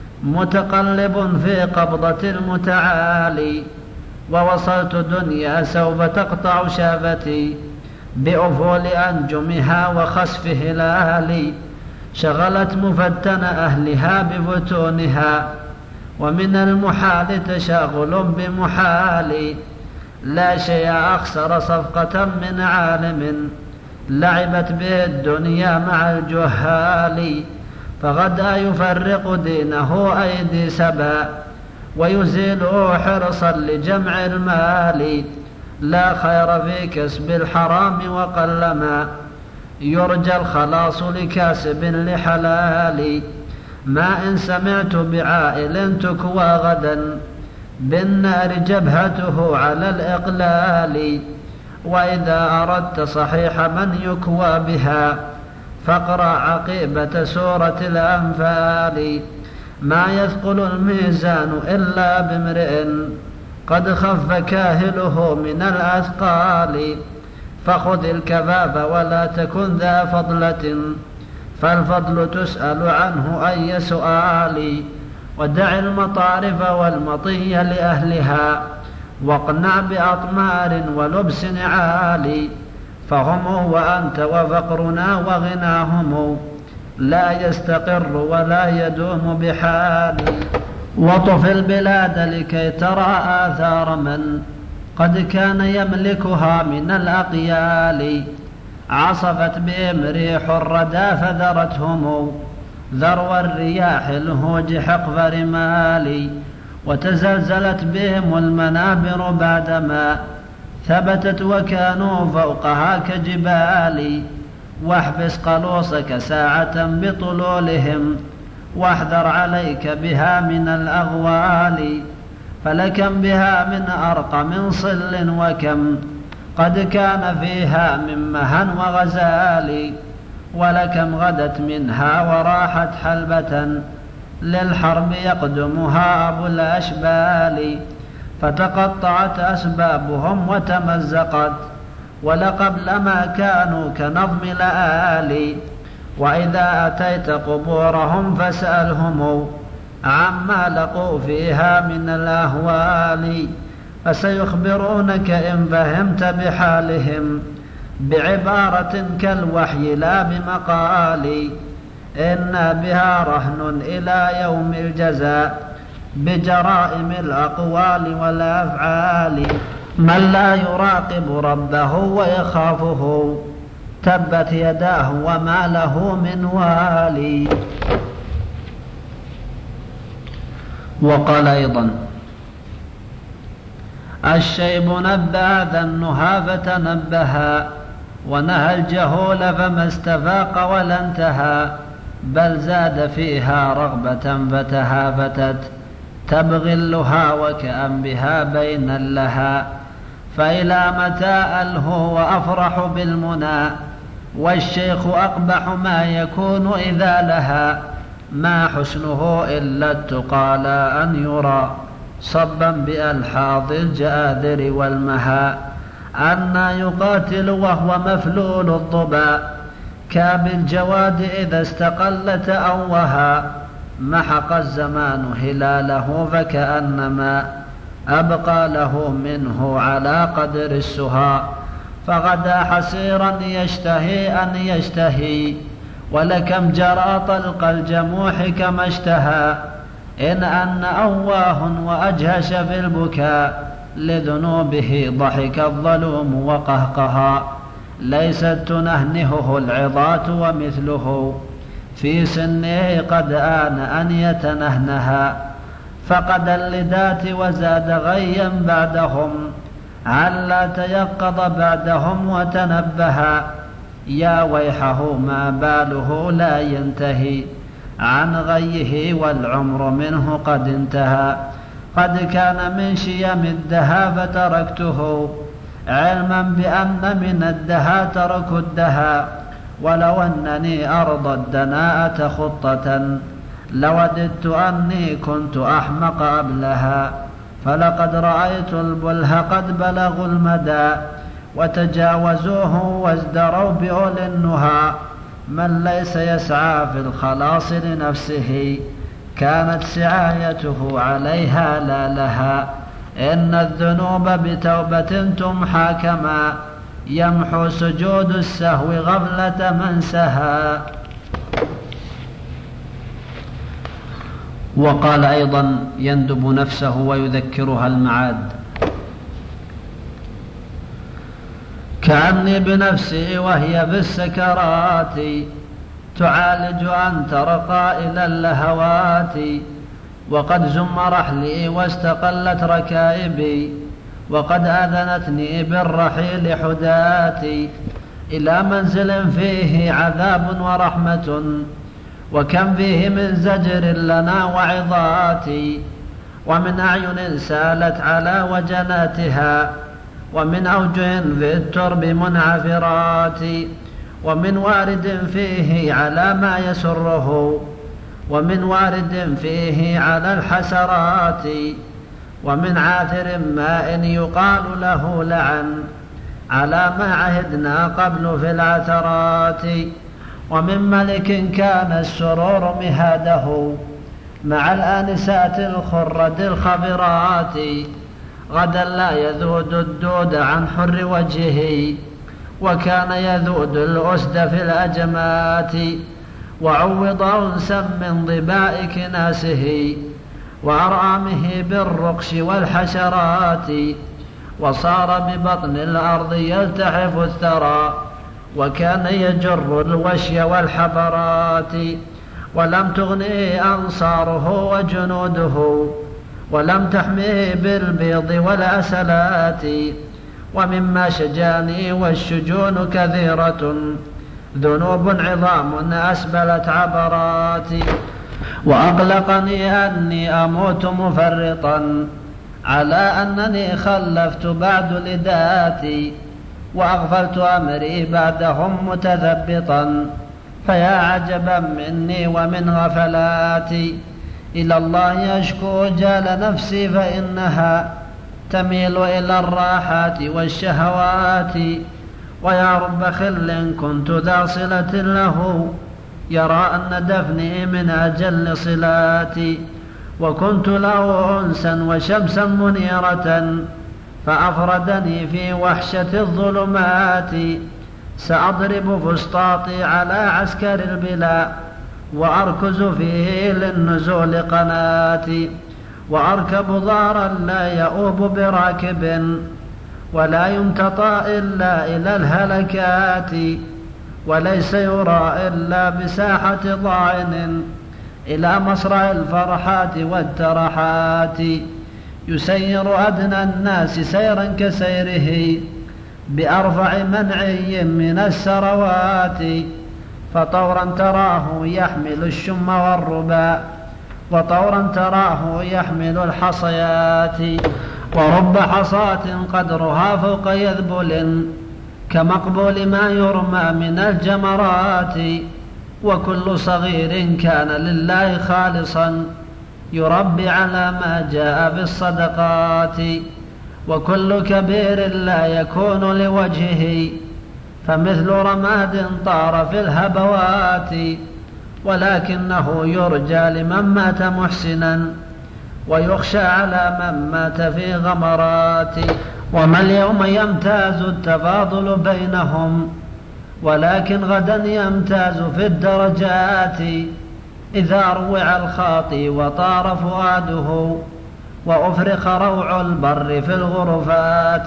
متقلب في قبضة المتعالي. ووصلت دنيا سوف تقطع شافتي بأفول أنجمها وخسف هلالي. شغلت مفتن أهلها بفتونها ومن المحال تشاغل بمحال. لا شيء أخسر صفقة من عالم لعبت به الدنيا مع الجهال. فغدا يفرق دينه أيدي سبا ويزيله حرصا لجمع المال. لا خير في كسب الحرام وقلما يرجى الخلاص لكاسب لحلال. ما إن سمعت بعائل تكوى غدا بالنار جبهته على الإقلال. وإذا أردت صحيح من يكوى بها فاقرأ عقيبة سورة الأنفال. ما يثقل الميزان إلا بامرئ قد خف كاهله من الأثقال. فخذ الكفاف ولا تكن ذا فضلة فالفضل تسأل عنه أي سؤال. ودع المطارف والمطي لأهلها واقنع بأطمار ولبس عالي. فهم وأنت وفقرنا وغناهم لا يستقر ولا يدوم بحال. وطف البلاد لكي ترى آثار من قد كان يملكها من الأقيال. عصفت بهم ريح الردى فذرتهم ذرو الرياح الهوج حقف رمال. وتزلزلت بهم المنابر بعدما ثبتت وكانوا فوقها كجبال. واحبس قلوصك ساعة بطلولهم واحذر عليك بها من الأغوال. فلكم بها من أرقم صل وكم قد كان فيها من مهن وغزال. ولكم غدت منها وراحت حلبة للحرب يقدمها أبو الأشبال. فتقطعت أسبابهم وتمزقت ولقبل ما كانوا كنظم لآلي. وإذا أتيت قبورهم فاسألهم عما لقوا فيها من الأهوال. فسيخبرونك إن فهمت بحالهم بعبارة كالوحي لا بمقال. إنا بها رهن إلى يوم الجزاء بجرائم الأقوال والأفعال. من لا يراقب ربه ويخافه تبت يداه وما له من والي. وقال أيضا الشيب نبه ذا النهى فتنبها ونهى الجهول فما استفاق ولا انتهى. بل زاد فيها رغبة فتهافتت تبغي اللها وكأن بها بين لها. فإلى متى ألهو وأفرح بالمنى والشيخ أقبح ما يكون إذا لها. ما حسنه إلا التقى لا أن يرى صبا بألحاظ الجآذر والمها. أنى يقاتل وهو مفلول الضبا كابالجواد إذا استقلت أوها. محق الزمان هلاله فكأنما أبقى له منه على قدر السها. فغدا حسيرا يشتهي أن يشتهي ولكم جرى طلق الجموح كما اشتهى. إن أن أواه وأجهش في البكاء لذنوبه ضحك الظلوم وقهقها. ليست تنهنهه العظات ومثله في سنه قد آن أن يتنهنها. فقد اللدات وزاد غيا بعدهم علا تيقظ بعدهم وتنبها. يا ويحه ما باله لا ينتهي عن غيه والعمر منه قد انتهى. قد كان من شيم الدهى فتركته علما بأن من الدهى ترك الدهى. ولو أنني أرضى الدناءة خطة لوددت أني كنت أحمق أبلها. فلقد رأيت البله قد بلغوا المدى وتجاوزوه وازدروا بأولي النهى. من ليس يسعى في الخلاص لنفسه كانت سعايته عليها لا لها. إن الذنوب بتوبة تمحى كما يمحو سجود السهو غفلة من سهى. وقال أيضا يندب نفسه ويذكرها المعاد. كأني بنفسي وهي في السكرات تعالج أن ترقى إلى اللهوات. وقد زم رحلي واستقلت ركائبي وقد أذنتني بالرحيل حداتي. إلى منزل فيه عذاب ورحمة وكم فيه من زجر لنا وعظات. ومن أعين سالت على وجناتها ومن أوجه في الترب منعفرات. ومن وارد فيه على ما يسره، ومن وارد فيه على الحسرات، ومن عاثر ماء يقال له لعن على ما عهدنا قبل في العثرات، ومن ملك كان السرور مهاده مع الآنسات الخرد الخبرات، غدا لا يذود الدود عن حر وجهه، وكان يذود الأسد في الأجمات، وعوض أنسا من ضباء كناسه وأرآمه بالرقش والحشرات، وصار ببطن الأرض يلتحف الثرى، وكان يجر الوشي والحبرات، ولم تغنيه أنصاره وجنوده، ولم تحميه بالبيض والأسلات، ومما شجاني والشجون كثيرة ذنوب عظام أسبلت عبراتي، وأقلقني أني أموت مفرطا على أنني خلفت بعد لداتي، وأغفلت أمري بعدهم متثبطا، فيا عجبا مني ومن غفلاتي، إلى الله أشكو جال نفسي فإنها تميل إلى الراحات والشهوات، ويا رب خل كنت ذا صلة له يرى أن دفني من أجل صلاتي، وكنت له أنسا وشمسا منيرة فأفردني في وحشة الظلمات، سأضرب فسطاطي على عسكر البلا وأركز فيه للنزول قناتي، وأركب ضارا لا يؤوب براكب ولا يمتطى إلا إلى الهلكات، وليس يرى إلا بساحة ضاعن إلى مصرع الفرحات والترحات، يسير أدنى الناس سيرا كسيره بأرفع منعي من السروات، فطورا تراه يحمل الشم والربا، وطورا تراه يحمل الحصيات، ورب حصاة قدرها فوق يذبل كمقبول ما يرمى من الجمرات، وكل صغير كان لله خالصا يربي على ما جاء بالصدقات، وكل كبير لا يكون لوجهه فمثل رماد طار في الهبوات، ولكنه يرجى لمن مات محسنا ويخشى على من مات في غمرات، وما اليوم يمتاز التفاضل بينهم ولكن غدا يمتاز في الدرجات، إذا روع الخاطي وطار فؤاده وأفرخ روع البر في الغرفات،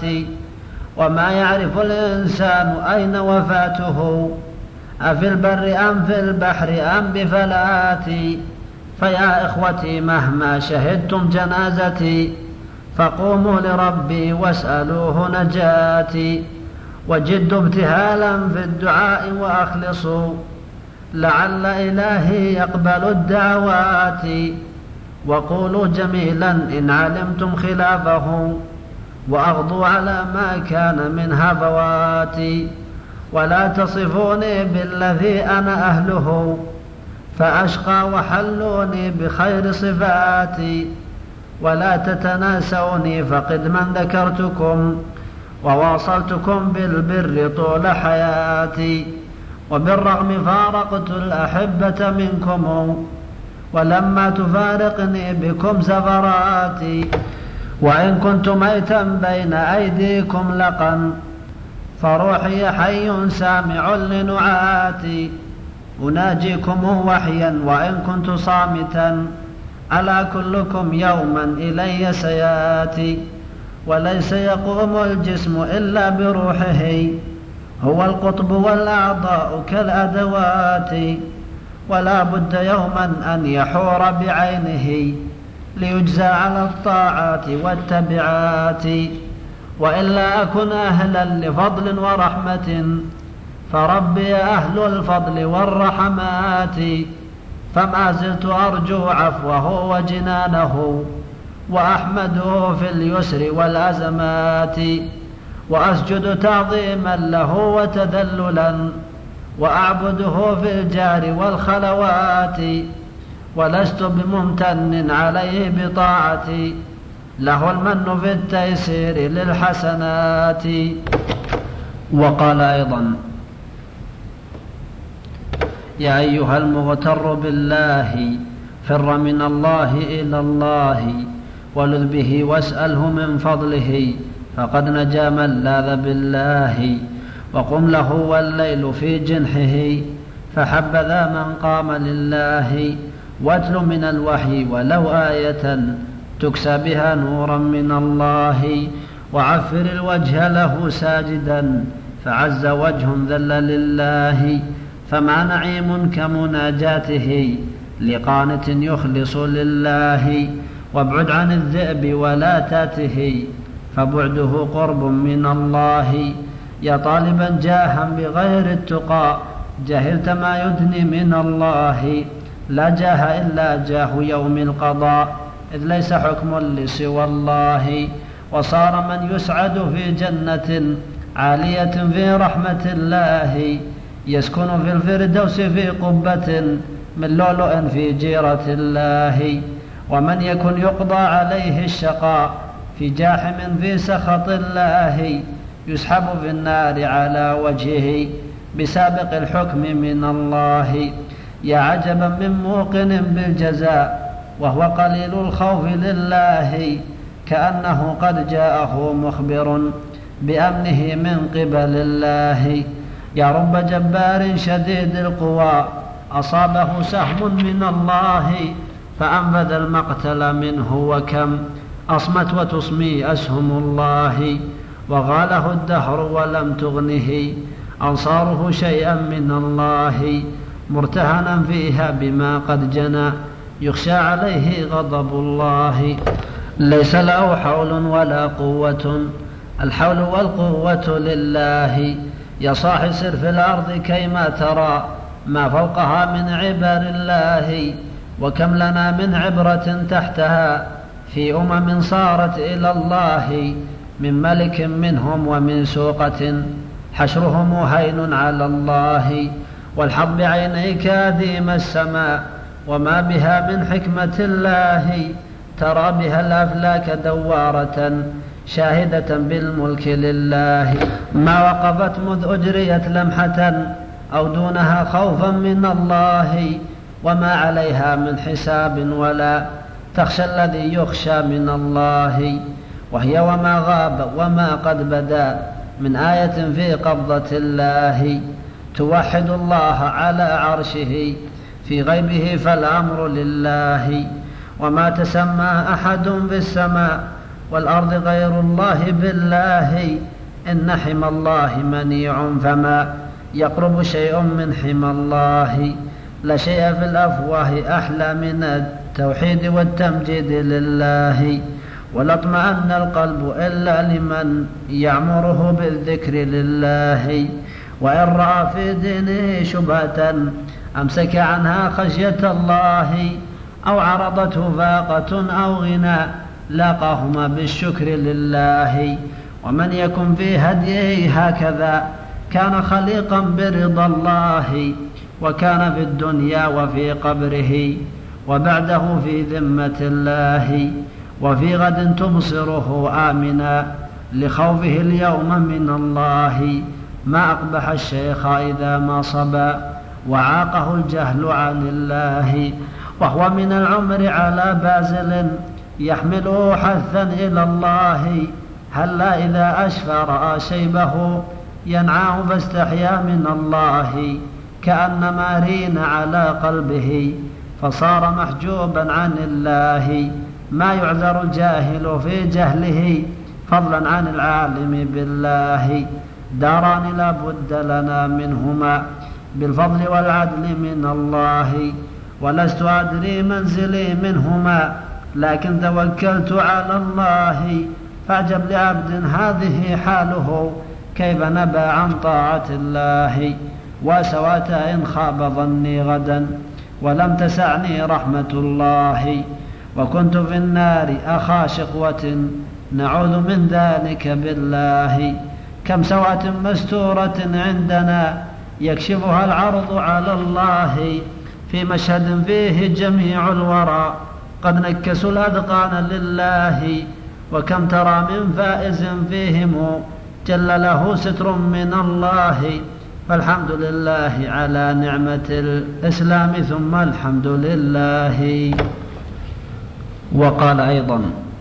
وما يعرف الإنسان أين وفاته أفي البر أم في البحر أم بفلات، فيا إخوتي مهما شهدتم جنازتي فقوموا لربي واسألوه نجاتي، وجدوا ابتهالا في الدعاء وأخلصوا لعل إلهي يقبل الدعوات، وقولوا جميلا إن علمتم خلافه وأغضوا على ما كان من هفواتي، ولا تصفوني بالذي أنا أهله فأشقى وحلوني بخير صفاتي، ولا تتناسوني فقد من ذكرتكم وواصلتكم بالبر طول حياتي، وبالرغم فارقت الأحبة منكم ولما تفارقني بكم زفراتي، وإن كنت ميتا بين أيديكم لقا فروحي حي سامع لنعاتي، أناجيكم وحيا وإن كنت صامتا ألا كلكم يوما إلي سياتي، وليس يقوم الجسم إلا بروحه هو القطب والأعضاء كالأدوات، ولا بد يوما أن يحور بعينه ليجزى على الطاعات والتبعات، وإلا أكن أهلا لفضل ورحمة فربي أهل الفضل والرحمات، فما زلت أرجو عفوه وجنانه وأحمده في اليسر والأزمات، وأسجد تعظيما له وتذللا وأعبده في الجار والخلوات، ولست بممتن عليه بطاعتي، له المن في التيسير للحسنات. وقال أيضا: يا أيها المغتر بالله فر من الله إلى الله، ولذ به واسأله من فضله، فقد نجا من لاذ بالله. وقم له والليل في جنحه، فحبذا من قام لله. واتل من الوحي ولو آية، تكسى بها نورا من الله. وعفر الوجه له ساجدا، فعز وجه ذل لله. فما نعيم كمناجاته، لقانت يخلص لله. وابعد عن الذئب ولا تاته، فبعده قرب من الله. يا طالبا جاها بغير التقى، جهلت ما يدني من الله. لا جاه إلا جاه يوم القضاء، إذ ليس حكم لسوى الله. وصار من يسعد في جنة عالية في رحمة الله، يسكن في الفردوس في قبة من لؤلؤ في جيرة الله. ومن يكن يقضى عليه الشقاء في جاحم في سخط الله، يسحب في النار على وجهه بسابق الحكم من الله. يا عجبا من موقن بالجزاء، وهو قليل الخوف لله، كأنه قد جاءه مخبر بأمنه من قبل الله. يا رب جبار شديد القوى، أصابه سهم من الله، فأنفذ المقتل منه. وكم أصمت وتصمي أسهم الله، وغاله الدهر ولم تغنه أنصاره شيئا من الله. مرتهنا فيها بما قد جنى، يخشى عليه غضب الله. ليس له حول ولا قوة، الحول والقوة لله. يا صاح سر في الأرض كيما ترى ما فوقها من عبر الله. وكم لنا من عبرة تحتها في صارت إلى الله، من ملك منهم ومن سوقة حشرهم هين على الله. والحظ بعينيك أديم السماء، وما بها من حكمة الله. ترى بها الأفلاك دوارة شاهدة بالملك لله. ما وقفت مذ أجريت لمحة أو دونها خوفا من الله. وما عليها من حساب ولا تخشى الذي يخشى من الله. وهي وما غاب وما قد بدا من آية في قبضة الله. توحد الله على عرشه في غيبه فالأمر لله. وما تسمى أحد في السماء والأرض غير الله بالله. إن حمى الله منيع فما يقرب شيء من حمى الله. لا شيء في الأفواه أحلى من التوحيد والتمجيد لله. ولا اطمأن القلب إلا لمن يعمره بالذكر لله. وإن رأى في دينه شبهة أمسك عنها خشية الله. أو عرضته فاقة أو غنى لاقاهما بالشكر لله. ومن يكن في هديه هكذا كان خليقا برضا الله. وكان في الدنيا وفي قبره وبعده في ذمة الله. وفي غد تبصره آمنا لخوفه اليوم من الله. ما أقبح الشيخ إذا ما صبا وعاقه الجهل عن الله. وهو من العمر على بازل يحمله حثا إلى الله. هلا إذا أشفى رأى شيبه ينعاه فاستحيا من الله. كأنما رين على قلبه فصار محجوبا عن الله. ما يعذر الجاهل في جهله فضلا عن العالم بالله. داران لا بد لنا منهما بالفضل والعدل من الله. ولست أدري منزلي منهما لكن توكلت على الله. فاعجب لعبد هذه حاله كيف نبى عن طاعة الله. وسوات إن خاب ظني غدا ولم تسعني رحمة الله. وكنت في النار أخا شقوة نعوذ من ذلك بالله. كم سوءة مستورة عندنا يكشفها العرض على الله في مشهد فيه جميع الورى قد نكسوا الأذقان لله، وكم ترى من فائز فيهم جل له ستر من الله، فالحمد لله على نعمة الإسلام ثم الحمد لله. وقال أيضا: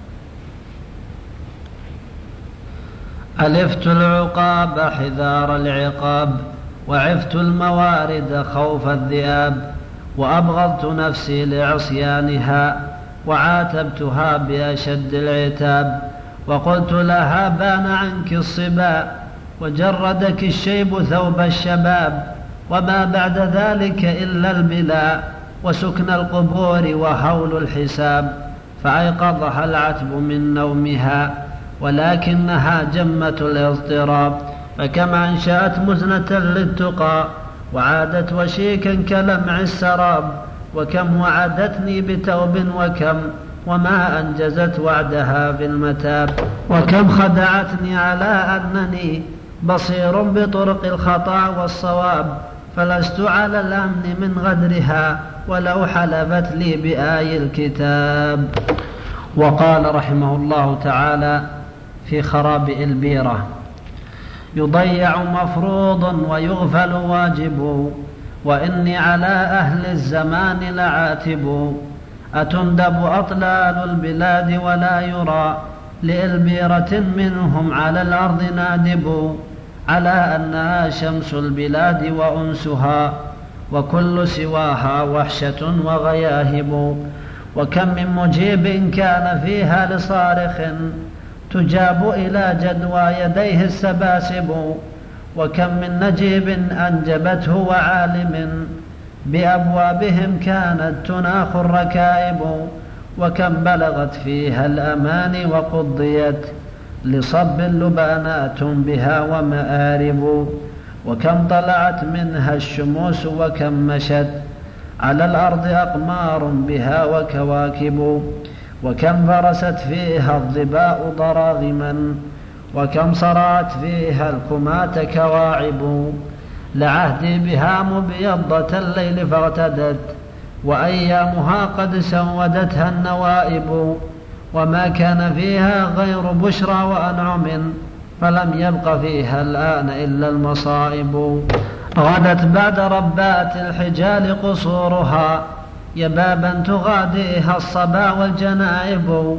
ألفت العقاب حذار العقاب، وعفت الموارد خوف الذئاب، وأبغضت نفسي لعصيانها، وعاتبتها بأشد العتاب، وقلت لها بان عنك الصبا، وجردك الشيب ثوب الشباب، وما بعد ذلك إلا البلا، وسكن القبور وهول الحساب، فأيقظها العتب من نومها، ولكنها جمة الاضطراب، فكما أنشأت مزنة للتقى، وعادت وشيكا كلمع السراب، وكم وعدتني بتوب وكم وما أنجزت وعدها في المتاب، وكم خدعتني على أنني بصير بطرق الخطأ والصواب، فلست على الأمن من غدرها ولو حلفت لي بآي الكتاب. وقال رحمه الله تعالى في خرابئ البيرة: يضيع مفروض ويغفل واجب، وإني على أهل الزمان لعاتب، أتندب أطلال البلاد ولا يرى لإلبيرة منهم على الأرض نادب، على أنها شمس البلاد وأنسها، وكل سواها وحشة وغياهب، وكم من مجيب كان فيها لصارخ تجاب إلى جدوى يديه السباسب، وكم من نجيب أنجبته وعالم بأبوابهم كانت تناخ الركائب، وكم بلغت فيها الأماني وقضيت لصب لبانات بها ومآرب، وكم طلعت منها الشموس، وكم مشت على الأرض أقمار بها وكواكب، وكم فرست فيها الظباء ضراغما، وكم صرعت فيها الكمات كواعب، لعهدي بها مبيضة الليل فاغتدت، وأيامها قد سودتها النوائب، وما كان فيها غير بشرى وأنعم، فلم يبق فيها الآن إلا المصائب، غدت بعد ربات الحجال قصورها، يبابا تغاديها الصبا والجنائب،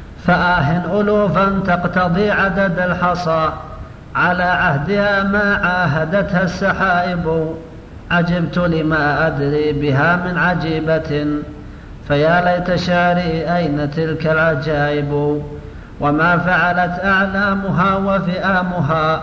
فآه ألوفا تقتضي عدد الحصى، على عهدها ما عاهدتها السحائب، عجبت لما أدري بها من عجيبة، فيا ليت شعري أين تلك العجائب، وما فعلت أعلامها وفئامها،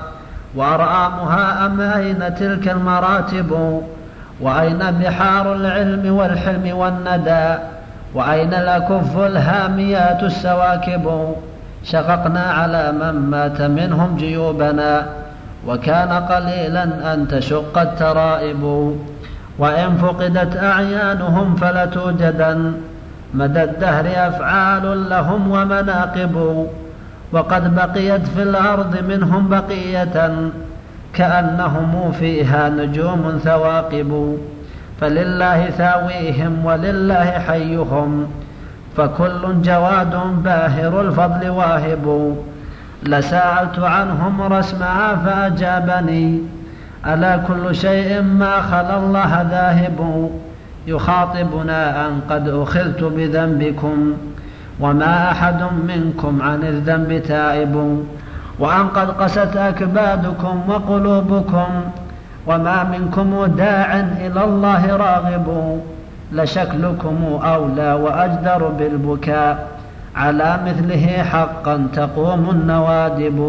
وأرآمها أم أين تلك المراتب، وأين بحار العلم والحلم والندى، وأين الأكف الهاميات السواكب، شققنا على من مات منهم جيوبنا، وكان قليلا أن تشق الترائب، وإن فقدت أعيانهم فلتوجدن مدى الدهر أفعال لهم ومناقب، وقد بقيت في الأرض منهم بقية كأنهم فيها نجوم ثواقب، فلله ثاويهم ولله حيهم، فكل جواد باهر الفضل واهب، لسألت عنهم رسمها فأجابني، ألا كل شيء ما خلا الله ذاهب، يخاطبنا أن قد أخذت بذنبكم، وما أحد منكم عن الذنب تائب، وأن قد قست أكبادكم وقلوبكم، وما منكم داع إلى الله راغب، لشكلكم أولى وأجدر بالبكاء، على مثله حقا تقوم النوادب.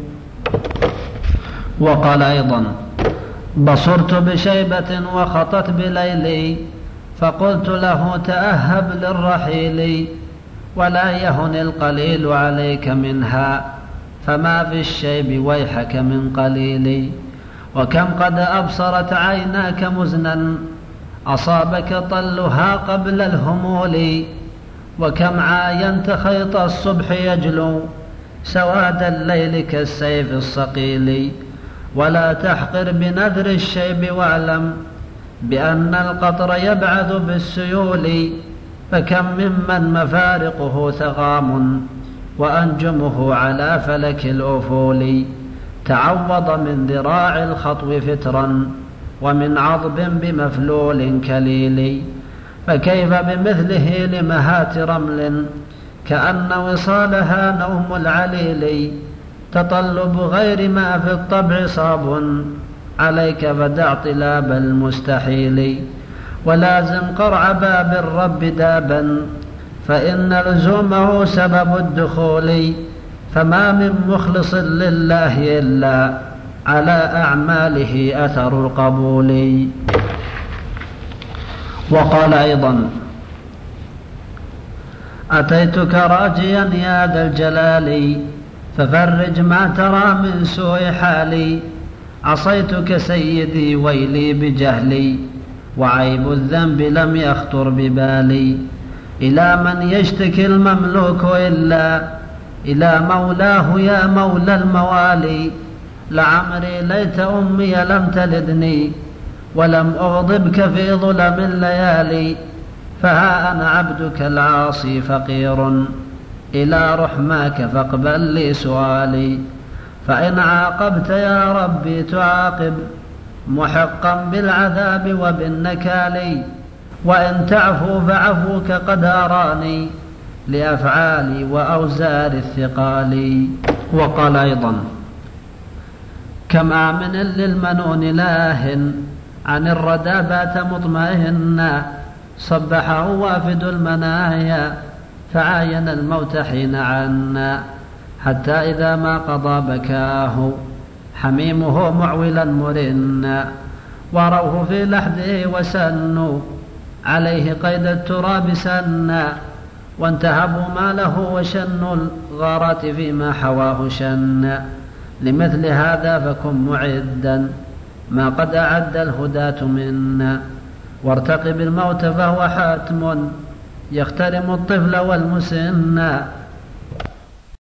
وقال أيضا: بصرت بشيبة وخطت بليلي، فقلت له تأهب للرحيل، ولا يهن القليل عليك منها، فما في الشيب ويحك من قليل، وكم قد أبصرت عيناك مزنا، أصابك طلها قبل الهمول، وكم عاينت خيط الصبح يجلو سواد الليل كالسيف الصقيل، ولا تحقر بنذر الشيب واعلم بأن القطر يبعث بالسيول فكم ممن مفارقه ثغام وأنجمه على فلك الأفول تعوض من ذراع الخطو فترا ومن عضب بمفلول كليل فكيف بمثله لمهات رمل كأن وصالها نوم العليل تطلب غير ما في الطبع صاب عليك فدع طلاب المستحيل ولازم قرع باب الرب دابا فإن لزومه سبب الدخول فما من مخلص لله إلا على أعماله أثر القبول. وقال أيضا أتيتك راجيا يا ذا الجلال ففرج ما ترى من سوء حالي عصيتك سيدي ويلي بجهلي وعيب الذنب لم يخطر ببالي إلى من يشتكي المملوك إلا إلى مولاه يا مولى الموالي لعمري ليت أمي لم تلدني ولم أغضبك في ظلم الليالي فها أنا عبدك العاصي فقير إلى رحماك فاقبل لي سؤالي فإن عاقبت يا ربي تعاقب محقا بالعذاب وبالنكال وإن تعفو فعفوك قد أراني لأفعالي وأوزار الثقال. وقال أيضا كم آمن للمنون لاه عن الردى بات مطمئنا صبحه وافد المنايا فعاين الموت حين عنا حتى إذا ما قضى بكاه حميمه معولا مرنا وروه في لحده وسنوا عليه قيد التراب سنا وانتهبوا ماله وشنوا الغارات فيما حواه شنا لمثل هذا فكن معدا ما قد أعد الهداة منا وارتقب الموت فهو حاتم يخترم الطفل والمسنى